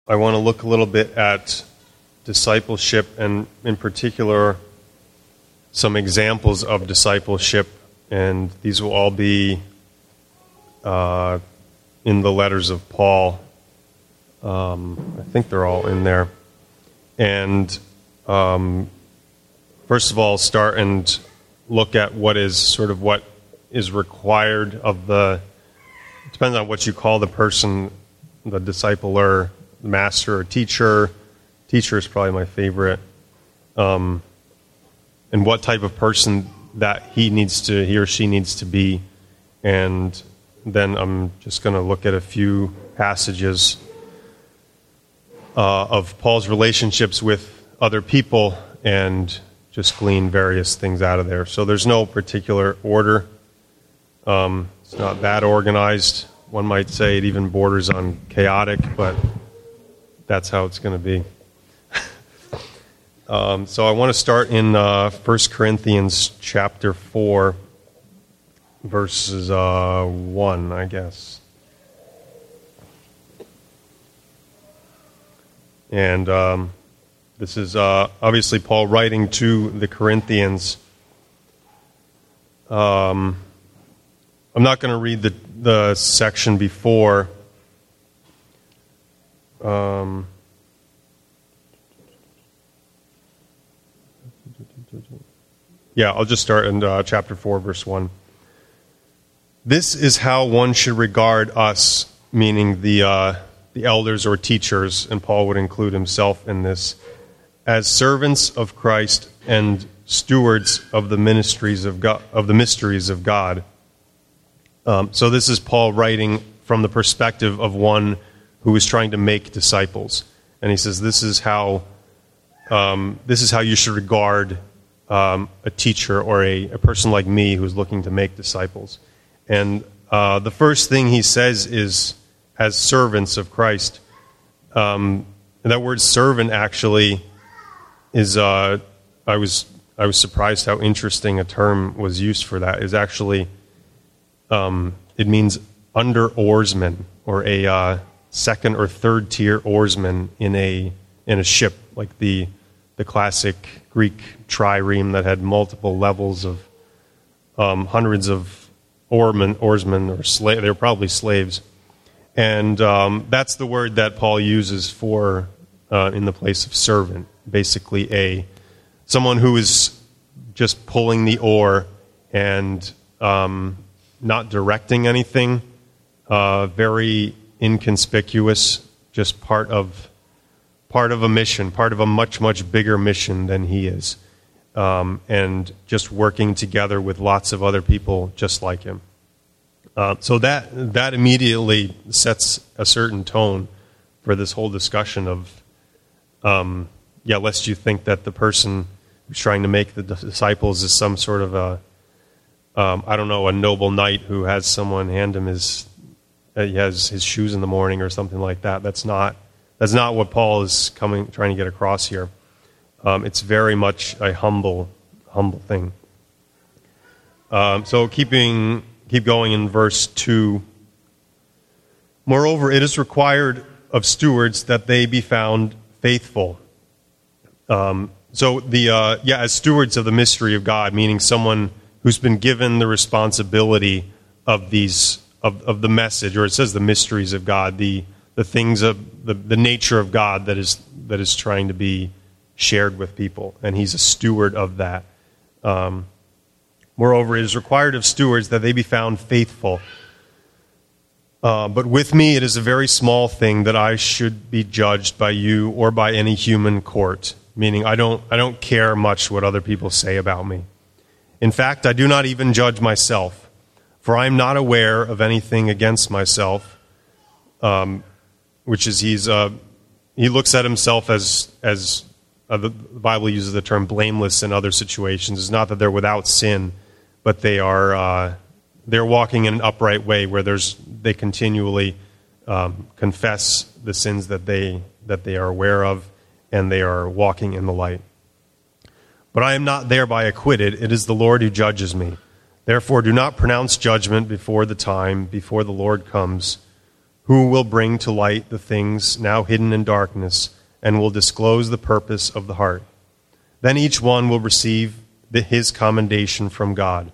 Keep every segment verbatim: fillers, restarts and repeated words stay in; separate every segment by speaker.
Speaker 1: I want to look a little bit at discipleship and in particular some examples of discipleship, and these will all be uh, in the letters of Paul. Um, I think they're all in there. And um, first of all, start and look at what is sort of what is required of the, it depends on what you call the person, the discipler, master or teacher. Teacher is probably my favorite. Um, and what type of person that he needs to, he or she needs to be. And then I'm just going to look at a few passages uh, of Paul's relationships with other people and just glean various things out of there. So there's no particular order. Um, it's not that organized. One might say it even borders on chaotic, but that's how it's going to be. um, so I want to start in uh, First Corinthians chapter four, verses uh, one, I guess. And um, this is uh, obviously Paul writing to the Corinthians. Um, I'm not going to read the, the section before. Um, yeah, I'll just start in uh, chapter four, verse one. This is how one should regard us, meaning the uh, the elders or teachers, and Paul would include himself in this, as servants of Christ and stewards of the ministries of God, of the mysteries of God. Um, so this is Paul writing from the perspective of one who is trying to make disciples, and he says this is how um, this is how you should regard um, a teacher or a, a person like me who is looking to make disciples. And uh, the first thing he says is as servants of Christ. Um, and that word servant actually is uh, I was I was surprised how interesting a term was used for that. Is actually um, it means under oarsman or a uh, second or third tier oarsman in a in a ship, like the the classic Greek trireme that had multiple levels of um, hundreds of oarsmen, oarsmen or slave. They were probably slaves, and um, that's the word that Paul uses for uh, in the place of servant. Basically, a someone who is just pulling the oar and um, not directing anything. Uh, very inconspicuous, just part of part of a mission, part of a much, much bigger mission than he is, um, and just working together with lots of other people just like him. Uh, so that that immediately sets a certain tone for this whole discussion of, um, yeah, lest you think that the person who's trying to make the disciples is some sort of a, um, I don't know, a noble knight who has someone hand him his he has his shoes in the morning or something like that. That's not that's not what Paul is coming trying to get across here. Um, it's very much a humble humble thing. Um, so keeping keep going in verse two. Moreover, it is required of stewards that they be found faithful. Um, so the uh, yeah, as stewards of the mystery of God, meaning someone who's been given the responsibility of these. Of, of the message, or it says the mysteries of God, the the things of the, the nature of God that is that is trying to be shared with people, and he's a steward of that. Um, moreover, it is required of stewards that they be found faithful. Uh, but with me, it is a very small thing that I should be judged by you or by any human court. Meaning, I don't I don't care much what other people say about me. In fact, I do not even judge myself. For I am not aware of anything against myself, um, which is he's uh, he looks at himself as as uh, the Bible uses the term blameless in other situations. It's not that they're without sin, but they are uh, they're walking in an upright way where there's they continually um, confess the sins that they that they are aware of, and they are walking in the light. But I am not thereby acquitted. It is the Lord who judges me. Therefore, do not pronounce judgment before the time, before the Lord comes, who will bring to light the things now hidden in darkness and will disclose the purpose of the heart. Then each one will receive the, his commendation from God.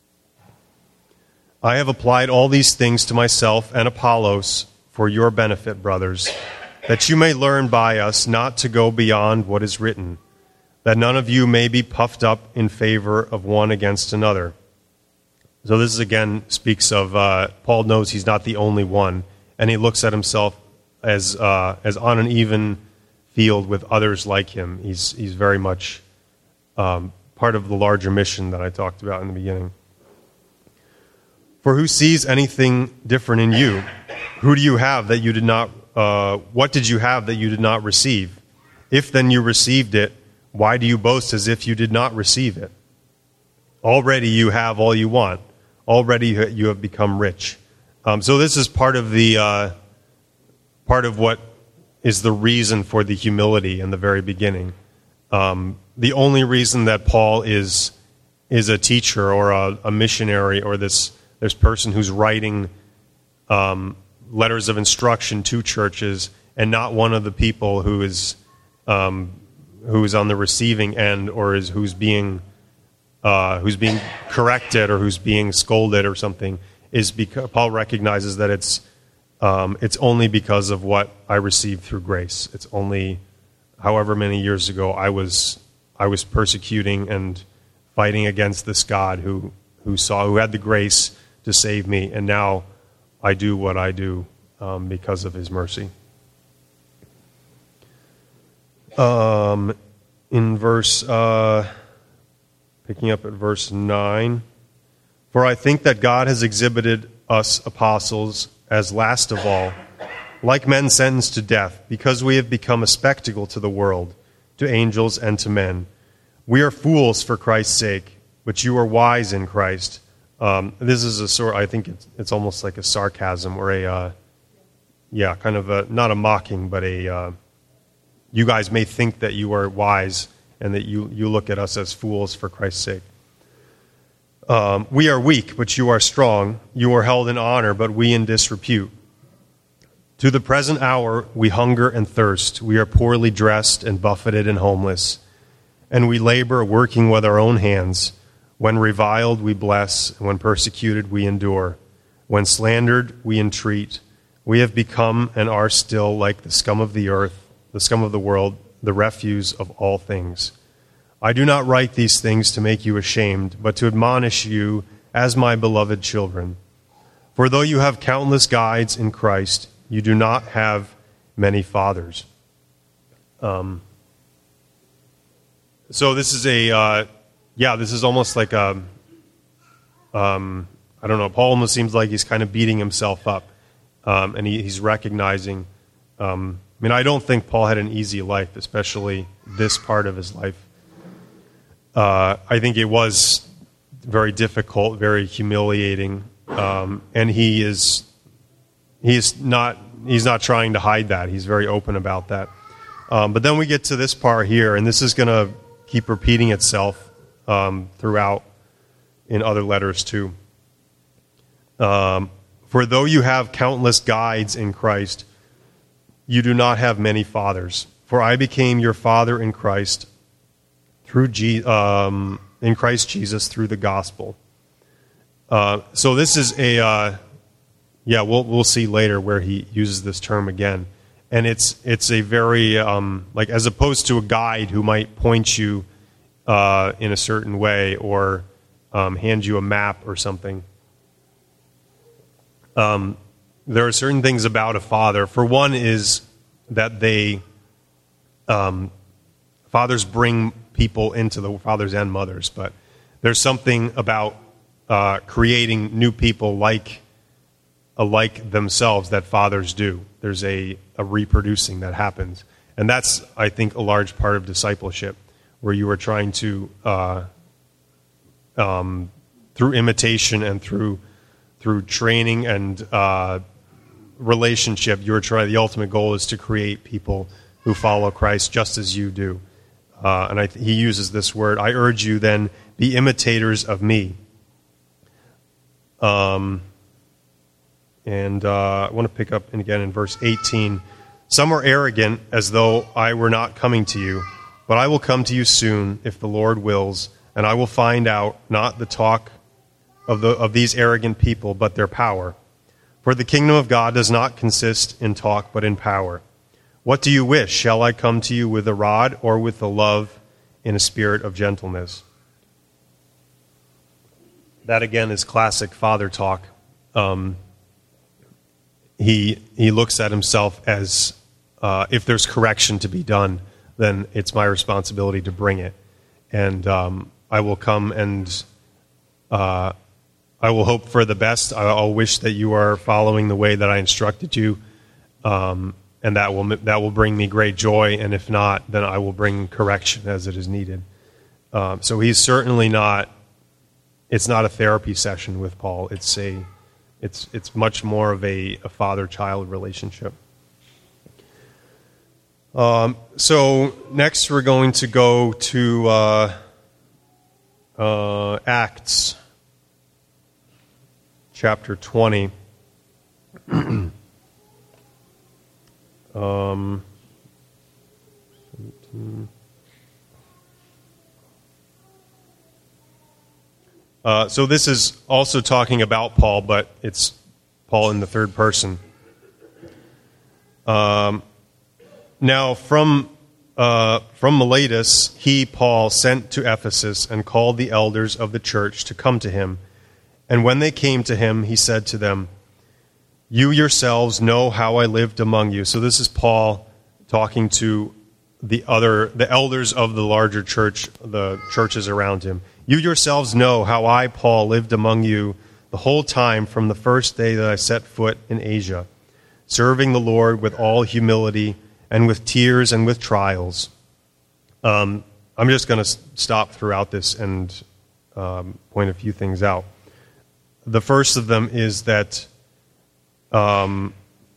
Speaker 1: I have applied all these things to myself and Apollos for your benefit, brothers, that you may learn by us not to go beyond what is written, that none of you may be puffed up in favor of one against another. So this is, again speaks of uh, Paul knows he's not the only one, and he looks at himself as uh, as on an even field with others like him. He's he's very much um, part of the larger mission that I talked about in the beginning. For who sees anything different in you? Who do you have that you did not? Uh, what did you have that you did not receive? If then you received it, why do you boast as if you did not receive it? Already you have all you want. Already you have become rich. Um, so this is part of the uh, part of what is the reason for the humility in the very beginning. Um, the only reason that Paul is is a teacher or a, a missionary or this this person who's writing um, letters of instruction to churches and not one of the people who is um, who is on the receiving end or is who's being Uh, who's being corrected or who's being scolded or something, is because Paul recognizes that it's um, it's only because of what I received through grace. It's only however many years ago I was I was persecuting and fighting against this God who who saw who had the grace to save me, and now I do what I do um, because of His mercy. Um, in verse. Uh, Picking up at verse nine. For I think that God has exhibited us apostles as last of all, like men sentenced to death, because we have become a spectacle to the world, to angels and to men. We are fools for Christ's sake, but you are wise in Christ. Um, this is a sort, I think it's, it's almost like a sarcasm or a, uh, yeah, kind of a, not a mocking, but a, uh, you guys may think that you are wise and that you, you look at us as fools for Christ's sake. Um, we are weak, but you are strong. You are held in honor, but we in disrepute. To the present hour we hunger and thirst. We are poorly dressed and buffeted and homeless. And we labor, working with our own hands. When reviled, we bless. And when persecuted, we endure. When slandered, we entreat. We have become and are still like the scum of the earth, the scum of the world, the refuse of all things. I do not write these things to make you ashamed, but to admonish you as my beloved children. For though you have countless guides in Christ, you do not have many fathers. Um, so this is a, uh, yeah, this is almost like a, um, I don't know, Paul almost seems like he's kind of beating himself up, um, and he, he's recognizing, um, I mean, I don't think Paul had an easy life, especially this part of his life. Uh, I think it was very difficult, very humiliating, um, and he is he is not he's not trying to hide that. He's very open about that. Um, but then we get to this part here, and this is going to keep repeating itself um, throughout in other letters too. Um, For though you have countless guides in Christ, you do not have many fathers. For I became your father in Christ through G, um, in Christ Jesus through the gospel. Uh, so this is a uh, yeah. We'll we'll see later where he uses this term again, and it's it's a very um, like as opposed to a guide who might point you uh, in a certain way or um, hand you a map or something. Um, there are certain things about a father. For one is that they, um, fathers bring people into the, fathers and mothers, but there's something about uh, creating new people like, uh, like themselves that fathers do. There's a, a reproducing that happens. And that's, I think, a large part of discipleship, where you are trying to, uh, um, through imitation and through through training and uh, relationship, you're trying. The ultimate goal is to create people who follow Christ just as you do. Uh, and I th- he uses this word. I urge you then, be imitators of me. Um, And uh, I want to pick up again in verse eighteen. Some are arrogant, as though I were not coming to you, but I will come to you soon, if the Lord wills, and I will find out not the talk of the of these arrogant people, but their power. For the kingdom of God does not consist in talk, but in power. What do you wish? Shall I come to you with a rod, or with the love in a spirit of gentleness? That again is classic father talk. Um, he he looks at himself as uh, if there's correction to be done, then it's my responsibility to bring it, and um, I will come and uh, I will hope for the best. I'll wish that you are following the way that I instructed you, um, and that will that will bring me great joy. And if not, then I will bring correction as it is needed. Um, so he's certainly not. It's not a therapy session with Paul. It's a, it's it's much more of a, a father-child relationship. Um, so next we're going to go to uh, uh, Acts chapter twenty. um, uh, so this is also talking about Paul, but it's Paul in the third person. Um, now from uh, from Miletus, he, Paul, sent to Ephesus and called the elders of the church to come to him. And when they came to him, he said to them, "You yourselves know how I lived among you." So this is Paul talking to the other, the elders of the larger church, the churches around him. "You yourselves know how I, Paul, lived among you the whole time from the first day that I set foot in Asia, serving the Lord with all humility and with tears and with trials." Um, I'm just going to stop throughout this and um, point a few things out. The first of them is that um,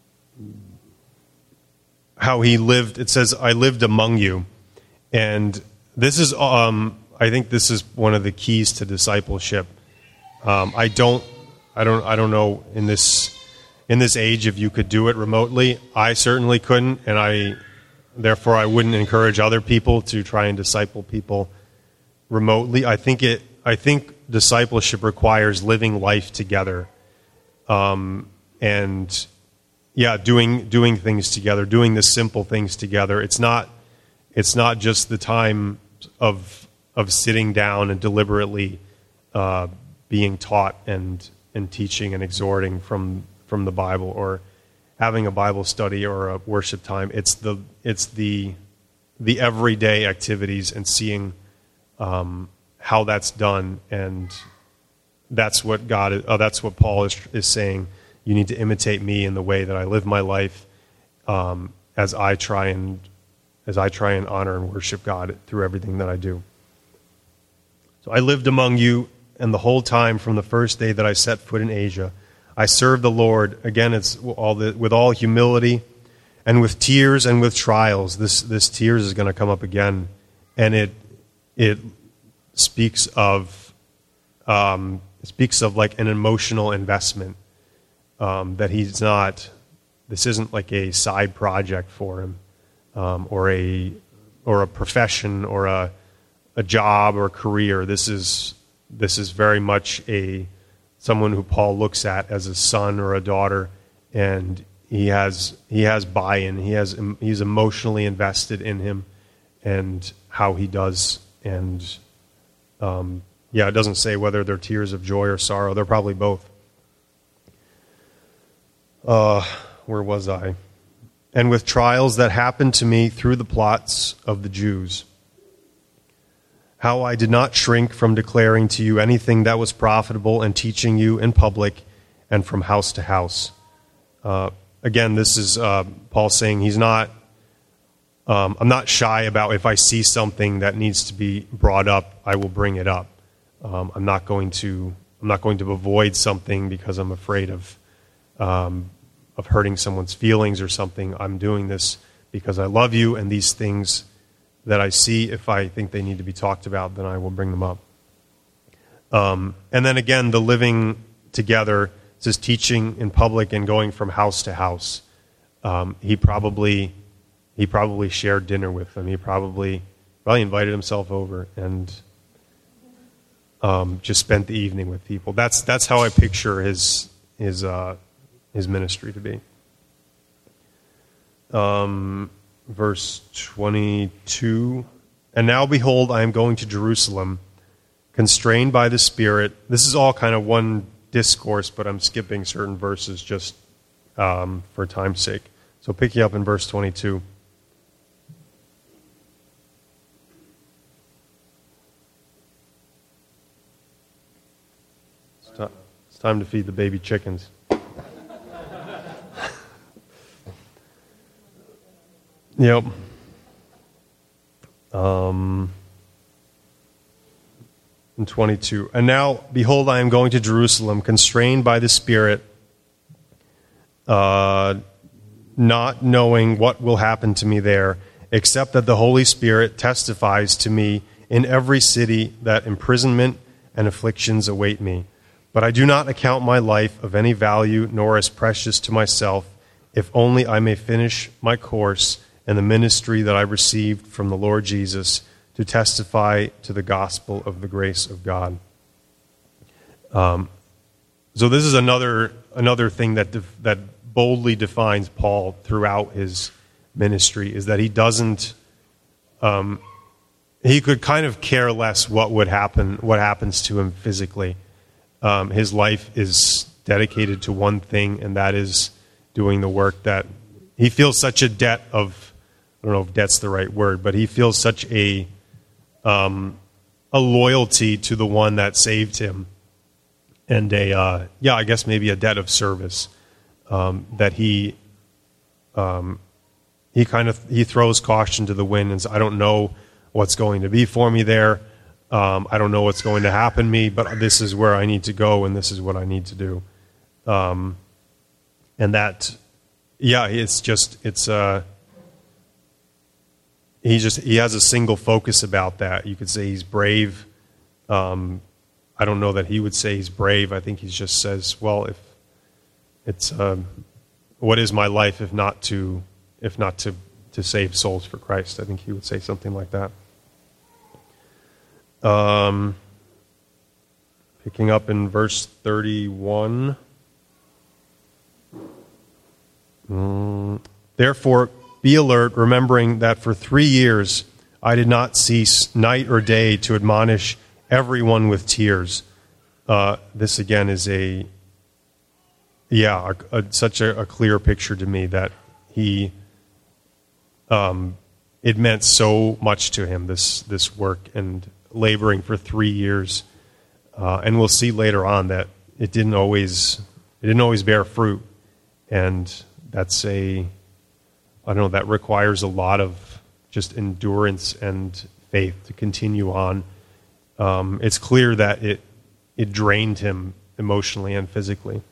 Speaker 1: how he lived. It says, "I lived among you," and this is, um, I think, this is one of the keys to discipleship. Um, I don't, I don't, I don't know in this in this age if you could do it remotely. I certainly couldn't, and I, therefore, I wouldn't encourage other people to try and disciple people remotely. I think it. I think discipleship requires living life together, um, and yeah, doing doing things together, doing the simple things together. It's not it's not just the time of of sitting down and deliberately uh, being taught and and teaching and exhorting from from the Bible, or having a Bible study or a worship time. It's the it's the the everyday activities and seeing um, how that's done, and that's what God is, uh, that's what Paul is is saying. You need to imitate me in the way that I live my life, um, as I try and as I try and honor and worship God through everything that I do. So I lived among you, and the whole time from the first day that I set foot in Asia, I served the Lord. Again, it's all the, with all humility and with tears and with trials. This this tears is going to come up again, and it it speaks of um, it speaks of like an emotional investment, um, that he's not. This isn't like a side project for him, um, or a or a profession or a a job or a career. This is this is very much a someone who Paul looks at as a son or a daughter, and he has he has buy-in. He has he's emotionally invested in him and how he does. And um, yeah, it doesn't say whether they're tears of joy or sorrow. They're probably both. Uh, where was I? And with trials that happened to me through the plots of the Jews, how I did not shrink from declaring to you anything that was profitable and teaching you in public and from house to house. Uh, again, this is uh, Paul saying he's not, um, I'm not shy about if I see something that needs to be brought up, I will bring it up. Um, I'm not going to, I'm not going to avoid something because I'm afraid of, um, of hurting someone's feelings or something. I'm doing this because I love you, and these things that I see, if I think they need to be talked about, then I will bring them up. Um, and then again, the living together says teaching in public and going from house to house. Um, he probably he probably shared dinner with them. He probably probably invited himself over and um, just spent the evening with people. That's that's how I picture his his uh, his ministry to be. Um, verse twenty-two, and now behold, I am going to Jerusalem, constrained by the Spirit. This is all kind of one discourse, but I'm skipping certain verses just um, for time's sake. So picking up in verse twenty-two. It's, t- it's time to feed the baby chickens. Yep. Um, and twenty-two. And now, behold, I am going to Jerusalem, constrained by the Spirit, uh, not knowing what will happen to me there, except that the Holy Spirit testifies to me in every city that imprisonment and afflictions await me. But I do not account my life of any value, nor as precious to myself, if only I may finish my course and the ministry that I received from the Lord Jesus to testify to the gospel of the grace of God. Um, so this is another another thing that def- that boldly defines Paul throughout his ministry, is that he doesn't um, he could kind of care less what would happen, what happens to him physically. Um, his life is dedicated to one thing, and that is doing the work that he feels such a debt of. I don't know if debt's the right word, but he feels such a um, a loyalty to the one that saved him, and a uh, yeah, I guess maybe a debt of service um, that he um, he kind of he throws caution to the wind and says, I don't know what's going to be for me there. Um, I don't know what's going to happen to me, but this is where I need to go, and this is what I need to do. Um, and that, yeah, it's just it's. Uh, He just he has a single focus about that. You could say he's brave. Um, I don't know that he would say he's brave. I think he just says, "Well, if it's um, what is my life if not to if not to to save souls for Christ?" I think he would say something like that. Um, picking up in verse thirty-one. Mm, Therefore, be alert, remembering that for three years I did not cease night or day to admonish everyone with tears. Uh, this again is a, yeah, a, a, such a, a clear picture to me that he, um, it meant so much to him, this this work and laboring for three years. Uh, and we'll see later on that it didn't always, it didn't always bear fruit, and that's a. I don't know, that requires a lot of just endurance and faith to continue on. Um, it's clear that it it drained him emotionally and physically.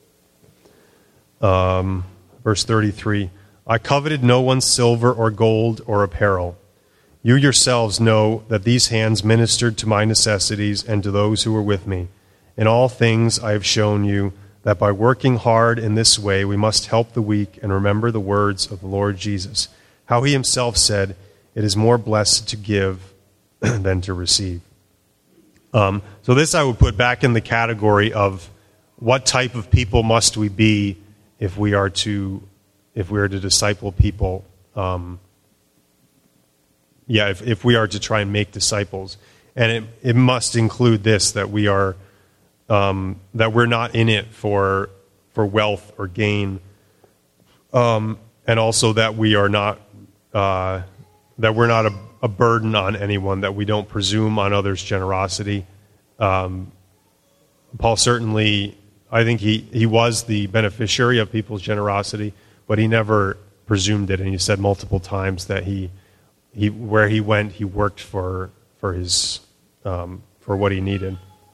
Speaker 1: Um, verse thirty-three, I coveted no one's silver or gold or apparel. You yourselves know that these hands ministered to my necessities and to those who were with me. In all things I have shown you that by working hard in this way we must help the weak and remember the words of the Lord Jesus, how he himself said, it is more blessed to give than to receive. Um, so this I would put back in the category of what type of people must we be if we are to if we are to disciple people. Um, yeah, if, if we are to try and make disciples. And it, it must include this, that we are Um, that we're not in it for for wealth or gain, um, and also that we are not uh, that we're not a, a burden on anyone, that we don't presume on others' generosity. Um, Paul certainly, I think he, he was the beneficiary of people's generosity, but he never presumed it, and he said multiple times that he he where he went, he worked for for his um, for what he needed.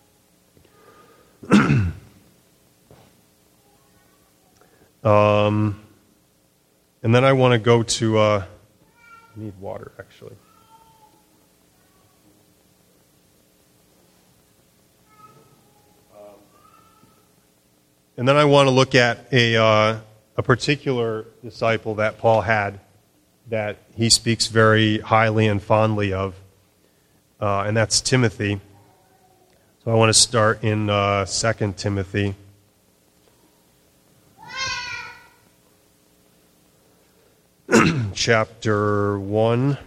Speaker 1: um, and then I want to go to, uh, I need water actually. Um, And then I want to look at a, uh, a particular disciple that Paul had that he speaks very highly and fondly of, uh, and that's Timothy. So I want to start in uh, Second Timothy. Chapter one.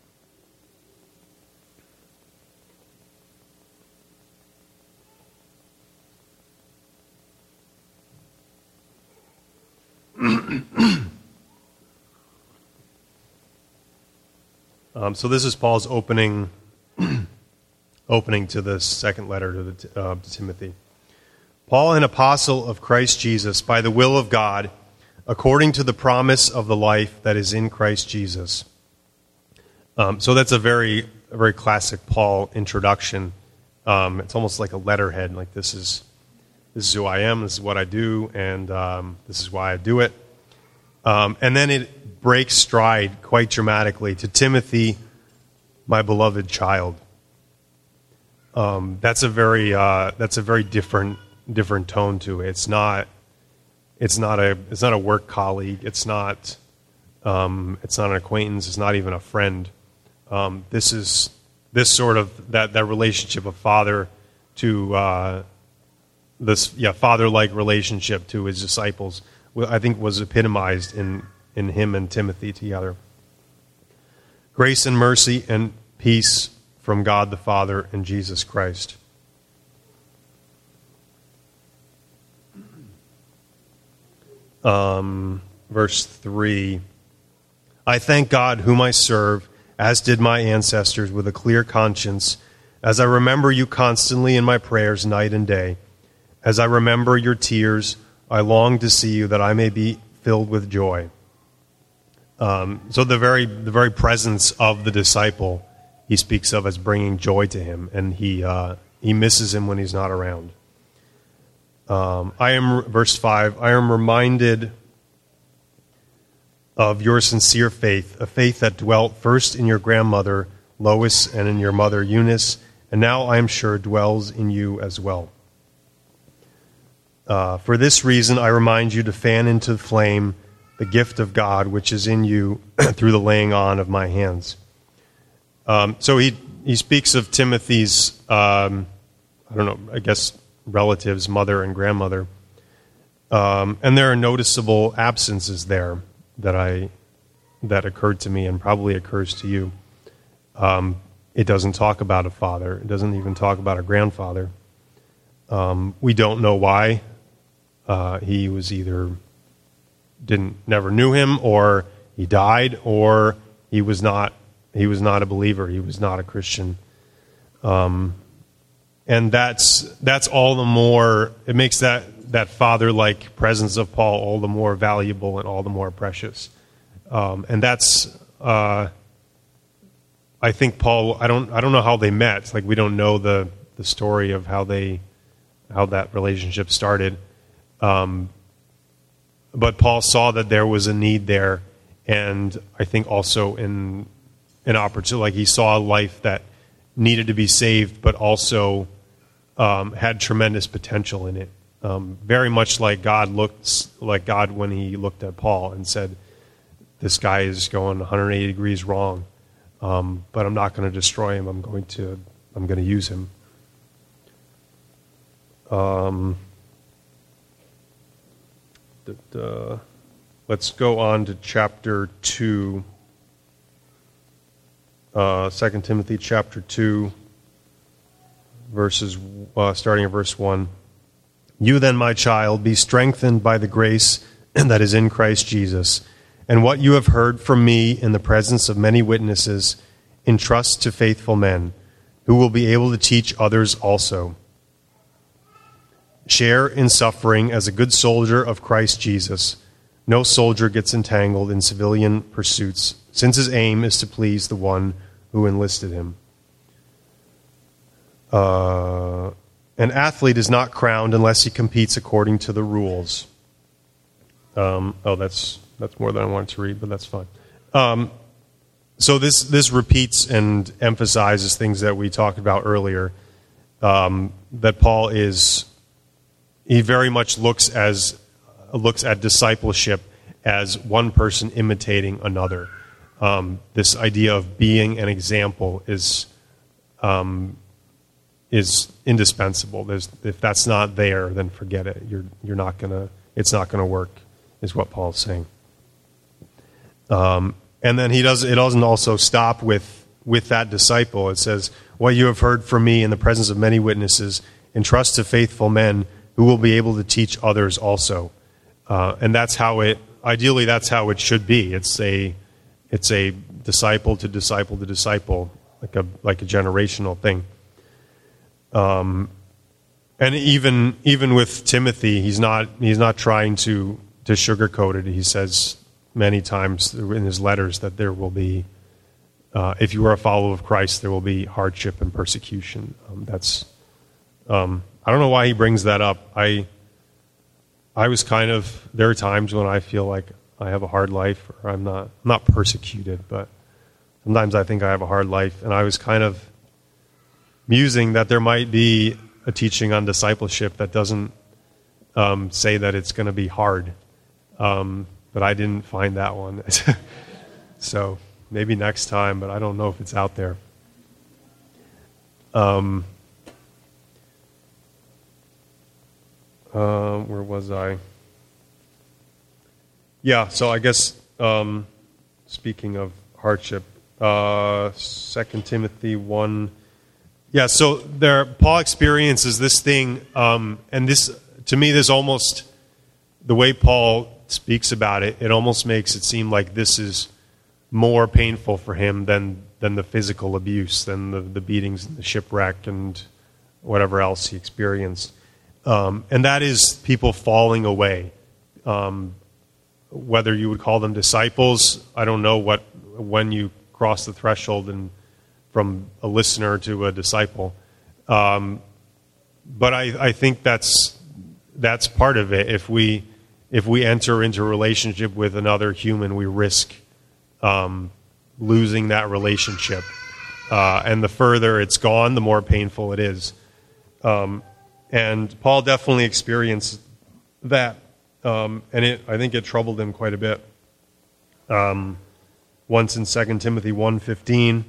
Speaker 1: um, so this is Paul's opening opening to the second letter to, the, uh, to Timothy. Paul, an apostle of Christ Jesus, by the will of God, according to the promise of the life that is in Christ Jesus. Um, so that's a very, a very classic Paul introduction. Um, it's almost like a letterhead, like this is this is who I am, this is what I do, and um, this is why I do it. Um, and then it breaks stride quite dramatically to Timothy, my beloved child. Um, that's a very uh, that's a very different different tone to it. It's not it's not a it's not a work colleague. It's not um, it's not an acquaintance. It's not even a friend. Um, this is this sort of that, that relationship of father to uh, this yeah father-like relationship to his disciples. I think was epitomized in in him and Timothy together. Grace and mercy and peace from God the Father and Jesus Christ. Um, verse three. I thank God whom I serve, as did my ancestors, with a clear conscience, as I remember you constantly in my prayers night and day. As I remember your tears, I long to see you that I may be filled with joy. Um, so the very the very presence of the disciple he speaks of as bringing joy to him, and he uh, he misses him when he's not around. Um, I am verse five. I am reminded of your sincere faith, a faith that dwelt first in your grandmother Lois and in your mother Eunice, and now I am sure dwells in you as well. Uh, for this reason, I remind you to fan into the flame the gift of God which is in you through the laying on of my hands. Um, so he he speaks of Timothy's, um, I don't know, I guess relatives, mother and grandmother, um, and there are noticeable absences there that I that occurred to me and probably occurs to you. Um, it doesn't talk about a father. It doesn't even talk about a grandfather. Um, we don't know why. Uh, he was either didn't never knew him, or he died, or he was not he was not a believer. He was not a Christian. Um, and that's that's all the more. It makes that that father-like presence of Paul all the more valuable and all the more precious. Um, and that's uh, I think Paul. I don't I don't know how they met. Like we don't know the the story of how they how that relationship started. Um, but Paul saw that there was a need there, and I think also in an opportunity, like he saw a life that needed to be saved, but also um, had tremendous potential in it. Um, very much like God looked, like God when he looked at Paul and said, "This guy is going one hundred eighty degrees wrong, um, but I'm not going to destroy him. I'm going to, I'm going to use him." Um. Uh, let's go on to chapter two, uh, Second Timothy chapter two, verses uh, starting at verse one. You then, my child, be strengthened by the grace that is in Christ Jesus, and what you have heard from me in the presence of many witnesses, entrust to faithful men, who will be able to teach others also. Share in suffering as a good soldier of Christ Jesus. No soldier gets entangled in civilian pursuits, since his aim is to please the one who enlisted him. Uh, an athlete is not crowned unless he competes according to the rules. Um, oh, that's that's more than I wanted to read, but that's fine. Um, so this this repeats and emphasizes things that we talked about earlier. Um, that Paul is he very much looks as looks at discipleship as one person imitating another. Um, this idea of being an example is um, is indispensable. There's, if that's not there, then forget it. You're you're not gonna. It's not gonna work. Is what Paul's saying. Um, and then he does. It doesn't also stop with with that disciple. It says, "What you have heard from me in the presence of many witnesses, entrust to faithful men who will be able to teach others also." Uh, and that's how it. Ideally, that's how it should be. It's a it's a disciple to disciple to disciple, like a like a generational thing. Um, and even even with Timothy, he's not he's not trying to to sugarcoat it. He says many times in his letters that there will be, uh, if you are a follower of Christ, there will be hardship and persecution. Um, that's um, I don't know why he brings that up. I I was kind of there are times when I feel like I have a hard life, or I'm not I'm not persecuted, but sometimes I think I have a hard life, and I was kind of musing that there might be a teaching on discipleship that doesn't um, say that it's going to be hard. Um, but I didn't find that one. So maybe next time, but I don't know if it's out there. Um, uh, where was I? Yeah, so I guess, um, speaking of hardship, uh, Second Timothy one. Yeah, so there, Paul experiences this thing, um, and this, to me, this almost, the way Paul speaks about it, it almost makes it seem like this is more painful for him than than the physical abuse, than the, the beatings and the shipwreck and whatever else he experienced. Um, and that is people falling away. Um, whether you would call them disciples, I don't know what when you cross the threshold and from a listener to a disciple. Um, but I, I think that's that's part of it. If we if we enter into a relationship with another human, we risk um, losing that relationship. Uh, and the further it's gone, the more painful it is. Um, and Paul definitely experienced that. Um, and it, I think it troubled him quite a bit. Um, once in Second Timothy one fifteen,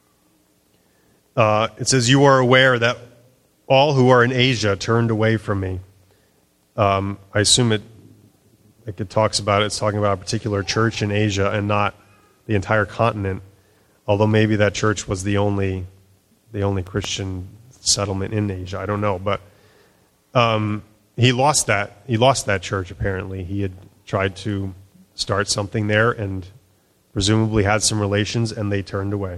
Speaker 1: uh, it says, "You are aware that all who are in Asia turned away from me." Um, I assume it, like it talks about, it's talking about a particular church in Asia and not the entire continent. Although maybe that church was the only, the only Christian settlement in Asia. I don't know, but um, he lost that. He lost that church. Apparently, he had tried to start something there and presumably had some relations, and they turned away.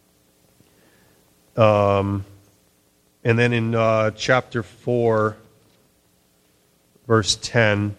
Speaker 1: Um, and then in uh, chapter four, verse ten,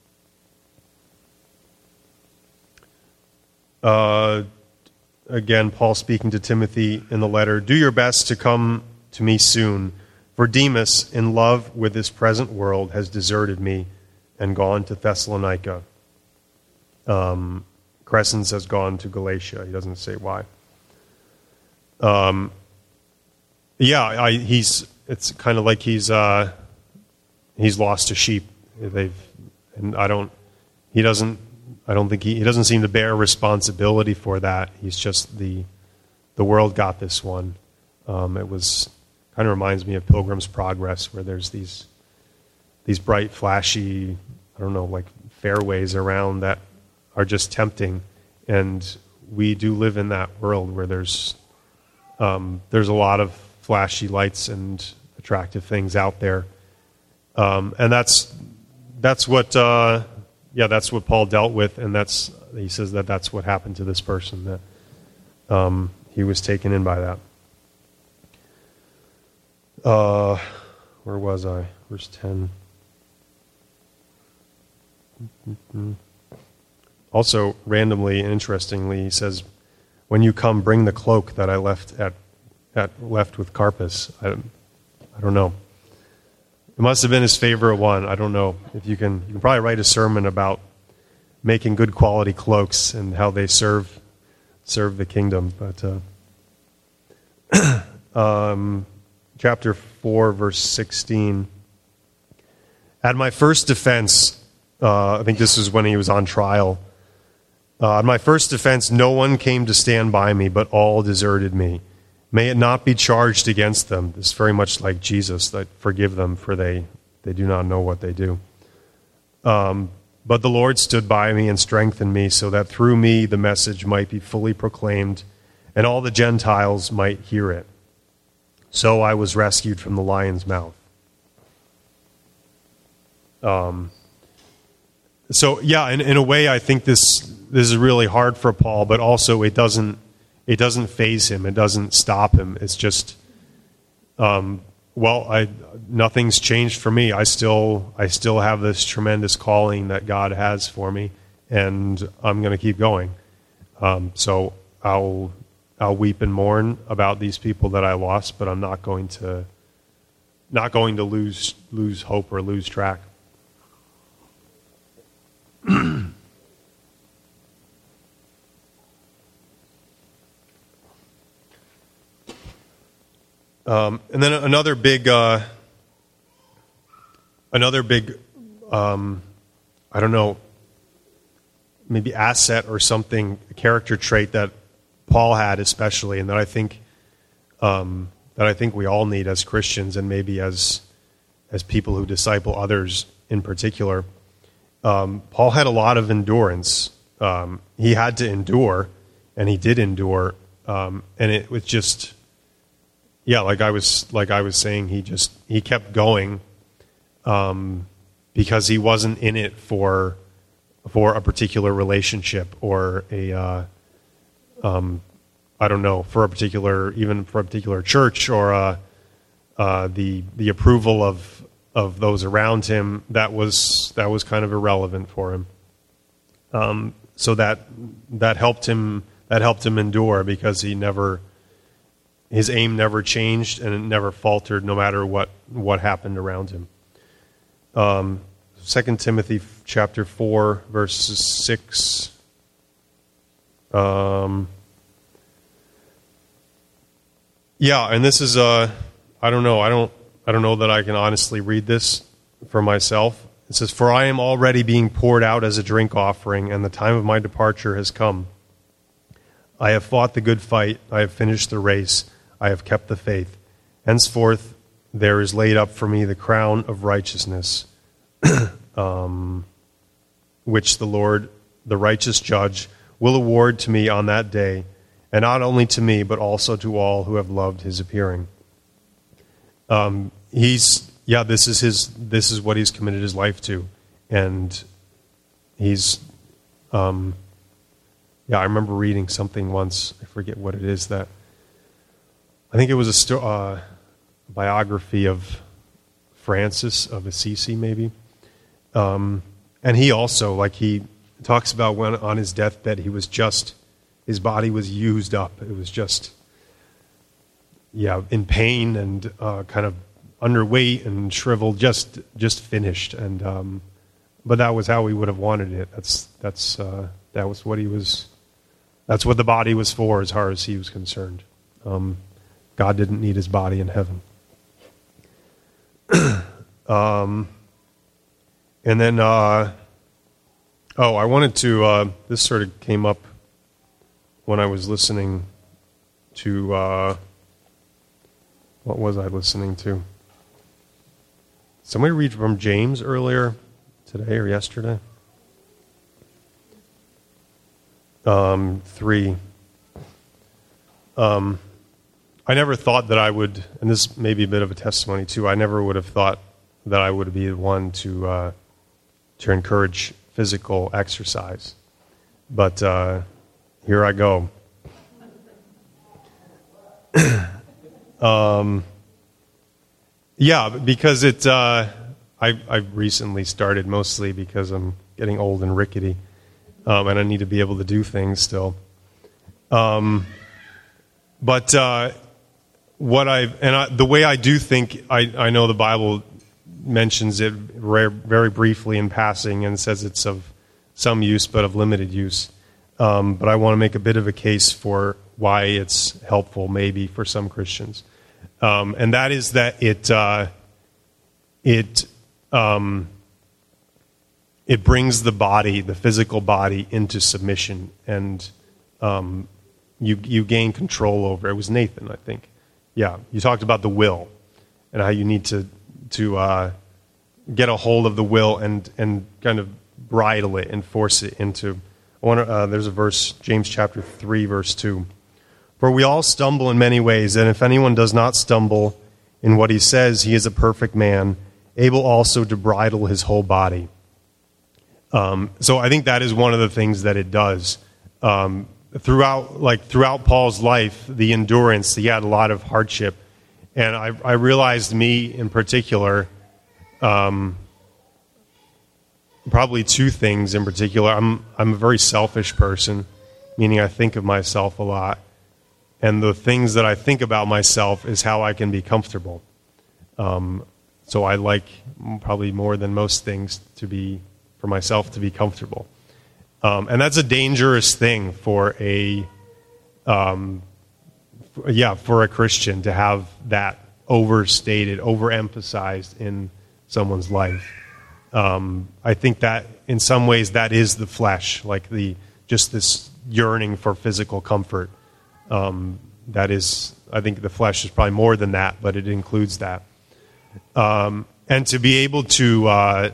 Speaker 1: uh, again, Paul speaking to Timothy in the letter, "Do your best to come to me soon, for Demas, in love with this present world, has deserted me and gone to Thessalonica. Um, Crescens has gone to Galatia." He doesn't say why. Um, yeah, I, he's. It's kind of like he's uh, he's lost a sheep. They've, and I don't. He doesn't. I don't think he. He doesn't seem to bear responsibility for that. He's just the. The world got this one. Um, it was kind of reminds me of Pilgrim's Progress, where there's these these bright, flashy, I don't know, like fairways around that are just tempting, and we do live in that world where there's um, there's a lot of flashy lights and attractive things out there, um, and that's that's what uh, yeah that's what Paul dealt with, and that's he says that that's what happened to this person, that um, he was taken in by that. Uh, where was I? Verse ten. Mm-hmm. Also, randomly and interestingly, he says, "When you come, bring the cloak that I left at, at left with Carpus." I, I don't know. It must have been his favorite one. I don't know if you can. You can probably write a sermon about making good quality cloaks and how they serve serve the kingdom. But uh, um, chapter four, verse sixteen. At my first defense, uh, I think this is when he was on trial. Uh, at my first defense, no one came to stand by me, but all deserted me. May it not be charged against them. This is very much like Jesus, that forgive them, for they, they do not know what they do. Um, but the Lord stood by me and strengthened me, so that through me the message might be fully proclaimed, and all the Gentiles might hear it. So I was rescued from the lion's mouth. Um, so yeah, in, in a way, I think this this is really hard for Paul, but also it doesn't it doesn't faze him. It doesn't stop him. It's just, um, well, I nothing's changed for me. I still I still have this tremendous calling that God has for me, and I'm going to keep going. Um, so I'll I'll weep and mourn about these people that I lost, but I'm not going to not going to lose lose hope or lose track. um, and then another big, uh, another big, um, I don't know, maybe asset or something, a character trait that Paul had especially, and that I think um, that I think we all need as Christians, and maybe as as people who disciple others in particular. Um, Paul had a lot of endurance. Um, he had to endure, and he did endure. Um, and it was just, yeah, like I was like I was saying, he just he kept going um, because he wasn't in it for for a particular relationship or a uh, um, I don't know, for a particular even for a particular church or uh, uh, the the approval of. of those around him. That was that was kind of irrelevant for him. Um, so that that helped him that helped him endure, because he never his aim never changed, and it never faltered no matter what, what happened around him. Um, Second Timothy chapter four verses six. Um, yeah, and this is uh I don't know I don't. I don't know that I can honestly read this for myself. It says, "For I am already being poured out as a drink offering, and the time of my departure has come. I have fought the good fight. I have finished the race. I have kept the faith. Henceforth there is laid up for me the crown of righteousness, um, which the Lord, the righteous judge, will award to me on that day, and not only to me, but also to all who have loved his appearing." Um, he's yeah. This is his. This is what he's committed his life to, and he's. Um, yeah, I remember reading something once. I forget what it is that. I think it was a sto- uh, biography of Francis of Assisi, maybe, um, and he also like he talks about when on his deathbed he was just his body was used up. It was just. Yeah, in pain and uh, kind of underweight and shriveled, just just finished. And um, but that was how he would have wanted it. That's that's uh, that was what he was. That's what the body was for, as far as he was concerned. Um, God didn't need his body in heaven. um, and then, uh, oh, I wanted to. Uh, this sort of came up when I was listening to. Uh, What was I listening to? Somebody read from James earlier today or yesterday? Um, three. Um, I never thought that I would, and this may be a bit of a testimony too, I never would have thought that I would be the one to, uh, to encourage physical exercise. But uh, here I go. Um, yeah, because it, uh, I, I recently started mostly because I'm getting old and rickety, um, and I need to be able to do things still. Um, but, uh, what I, and I, the way I do think, I, I know the Bible mentions it rare, very briefly in passing and says it's of some use, but of limited use. Um, but I want to make a bit of a case for why it's helpful maybe for some Christians. Um, and that is that it uh, it um, it brings the body, the physical body, into submission, and um, you you gain control over it. It was Nathan, I think. Yeah, you talked about the will and how you need to to uh, get a hold of the will and and kind of bridle it and force it into. I want to, uh, there's a verse, James chapter three, verse two. For we all stumble in many ways, and if anyone does not stumble in what he says, he is a perfect man, able also to bridle his whole body. Um, so I think that is one of the things that it does. Um, throughout, like throughout Paul's life, the endurance, he had a lot of hardship, and I, I realized me in particular. Um, probably two things in particular. I'm I'm a very selfish person, meaning I think of myself a lot. And the things that I think about myself is how I can be comfortable. Um, so I like probably more than most things to be, for myself to be comfortable. Um, and that's a dangerous thing for a, um, for, yeah, for a Christian to have that overstated, overemphasized in someone's life. Um, I think that in some ways that is the flesh, like the just this yearning for physical comfort. Um, that is, I think the flesh is probably more than that, but it includes that. Um, and to be able to uh,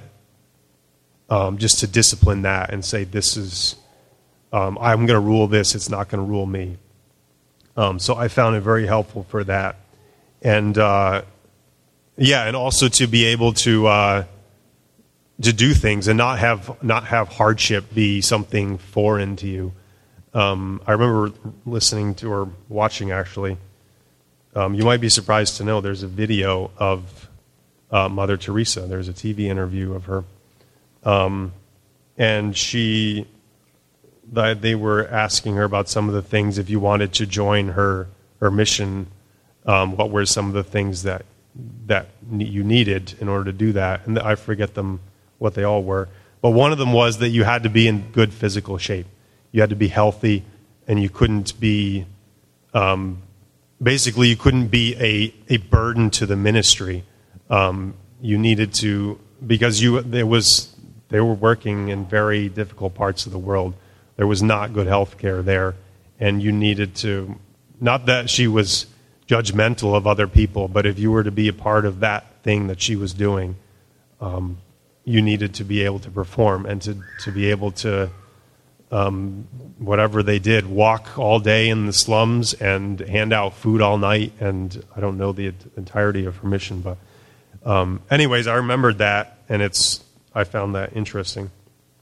Speaker 1: um, just to discipline that and say, this is, um, I'm going to rule this, it's not going to rule me. Um, so I found it very helpful for that. And uh, yeah, and also to be able to uh, to do things and not have not have hardship be something foreign to you. Um, I remember listening to or watching, actually. Um, you might be surprised to know there's a video of uh, Mother Teresa. There's a T V interview of her. Um, and she, they were asking her about some of the things, if you wanted to join her, her mission, um, what were some of the things that that you needed in order to do that. And I forget them, what they all were. But one of them was that you had to be in good physical shape. You had to be healthy, and you couldn't be, um, basically, you couldn't be a, a burden to the ministry. Um, you needed to, because you there was they were working in very difficult parts of the world. There was not good health care there, and you needed to, not that she was judgmental of other people, but if you were to be a part of that thing that she was doing, um, you needed to be able to perform and to, to be able to, Um, whatever they did, walk all day in the slums and hand out food all night. And I don't know the entirety of her mission, but um, anyways, I remembered that, and it's I found that interesting.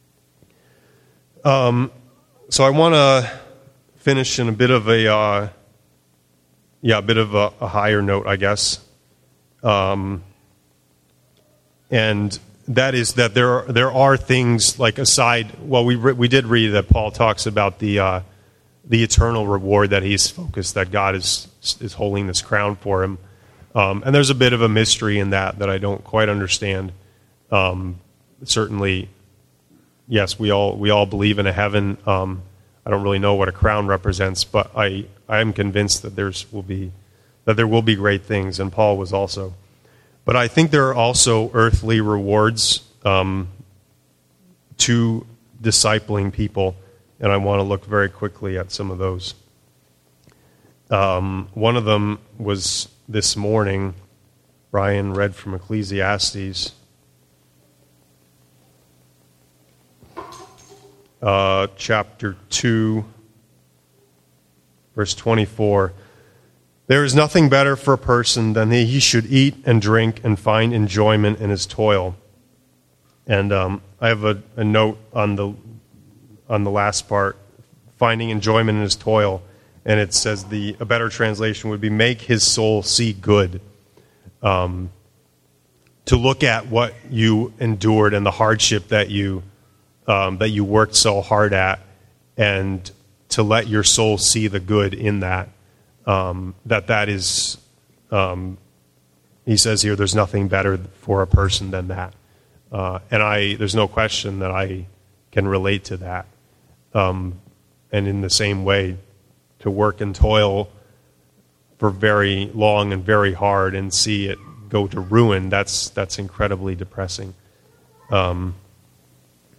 Speaker 1: Um, so I want to finish in a bit of a uh, yeah, a bit of a, a higher note, I guess, um, and. That is that there are, there are things like aside. Well, we re, we did read that Paul talks about the uh, the eternal reward that he's focused, that God is is holding this crown for him, um, and there's a bit of a mystery in that that I don't quite understand. Um, certainly, yes, we all we all believe in a heaven. Um, I don't really know what a crown represents, but I I am convinced that there's will be that there will be great things, and Paul was also. But I think there are also earthly rewards um, to discipling people, and I want to look very quickly at some of those. Um, one of them was this morning. Brian read from Ecclesiastes. Uh, chapter two, verse twenty-four. There is nothing better for a person than that he should eat and drink and find enjoyment in his toil. And um, I have a, a note on the on the last part, finding enjoyment in his toil, and it says the a better translation would be make his soul see good. Um, to look at what you endured and the hardship that you um, that you worked so hard at, and to let your soul see the good in that. Um, that that is, um, he says here, there's nothing better for a person than that. Uh, and I, there's no question that I can relate to that. Um, and in the same way, to work and toil for very long and very hard and see it go to ruin, that's that's incredibly depressing. Um,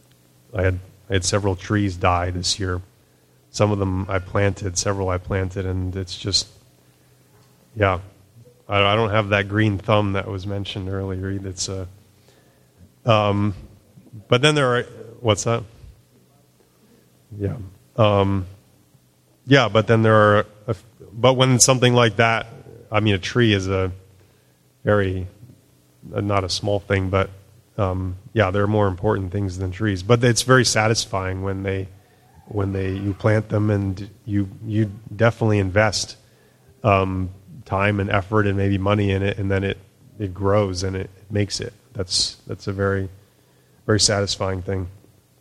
Speaker 1: I had I had several trees die this year. Some of them I planted, several I planted, and it's just, yeah, I, I don't have that green thumb that was mentioned earlier. It's a, um, but then there are, what's that? Yeah, um, yeah, but then there are, a, but when something like that, I mean, a tree is a very, not a small thing, but um, yeah, there are more important things than trees. But it's very satisfying when they, when they you plant them and you you definitely invest um, time and effort and maybe money in it, and then it, it grows and it makes it. That's that's a very very satisfying thing.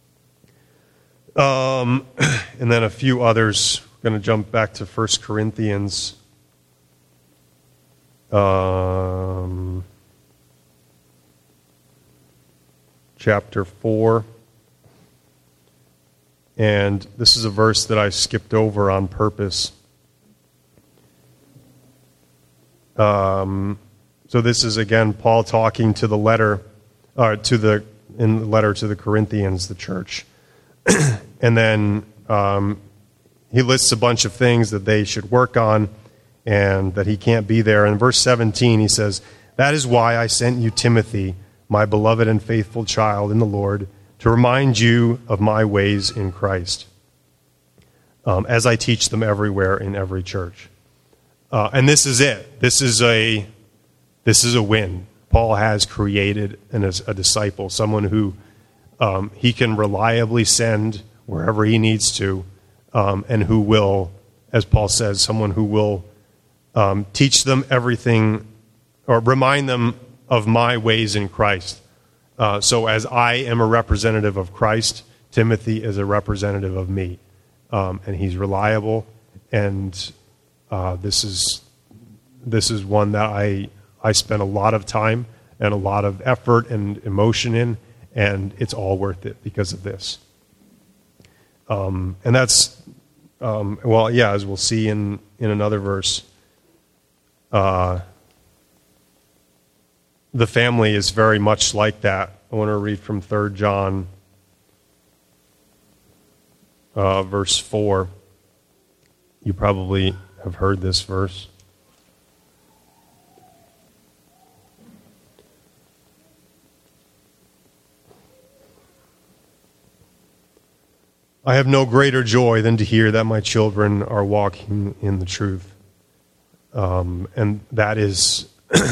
Speaker 1: Um, and then a few others. I'm going to jump back to First Corinthians. Um, chapter four. And this is a verse that I skipped over on purpose. Um, so this is, again, Paul talking to the letter, uh, to the in the letter to the Corinthians, the church. And then um, he lists a bunch of things that they should work on and that he can't be there. In verse seventeen, he says, "That is why I sent you Timothy, my beloved and faithful child in the Lord, to remind you of my ways in Christ, um, as I teach them everywhere in every church." Uh, and this is it. This is a this is a win. Paul has created an, a disciple, someone who um, he can reliably send wherever he needs to, um, and who will, as Paul says, someone who will um, teach them everything, or remind them of my ways in Christ. Uh, so as I am a representative of Christ, Timothy is a representative of me. Um, and he's reliable, and uh, this is this is one that I, I spent a lot of time and a lot of effort and emotion in, and it's all worth it because of this. Um, and that's, um, well, yeah, as we'll see in, in another verse, uh, the family is very much like that. I want to read from Third John, uh, verse four. You probably have heard this verse. "I have no greater joy than to hear that my children are walking in the truth." Um, and that is...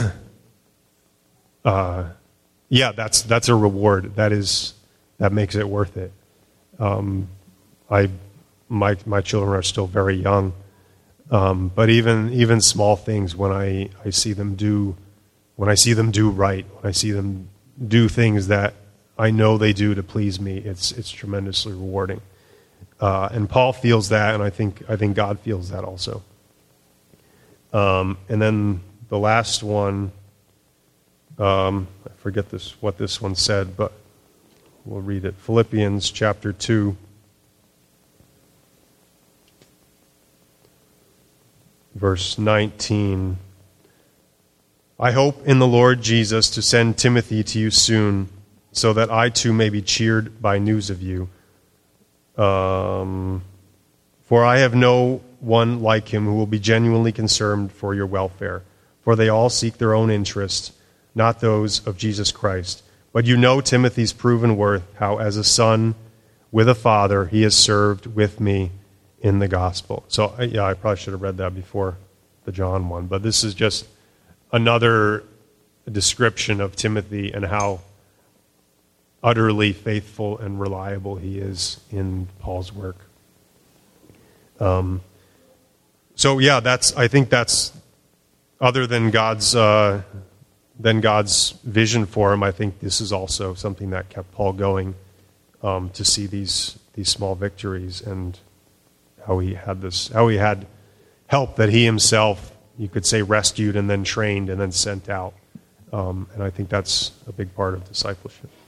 Speaker 1: Uh, yeah, that's that's a reward. That is that makes it worth it. Um, I my my children are still very young, um, but even even small things, when I, I see them do when I see them do right, when I see them do things that I know they do to please me, it's it's tremendously rewarding. Uh, and Paul feels that, and I think I think God feels that also. Um, and then the last one. Um, I forget this what this one said, but we'll read it. Philippians chapter two, verse nineteen. "I hope in the Lord Jesus to send Timothy to you soon, so that I too may be cheered by news of you. Um, for I have no one like him who will be genuinely concerned for your welfare, for they all seek their own interest, not those of Jesus Christ. But you know Timothy's proven worth, how as a son with a father he has served with me in the gospel." So, yeah, I probably should have read that before the John one. But this is just another description of Timothy and how utterly faithful and reliable he is in Paul's work. Um, so, yeah, that's. I think that's, other than God's... Uh, than God's vision for him, I think this is also something that kept Paul going, um, to see these these small victories and how he had this, how he had help that he himself, you could say, rescued and then trained and then sent out. Um, and I think that's a big part of discipleship.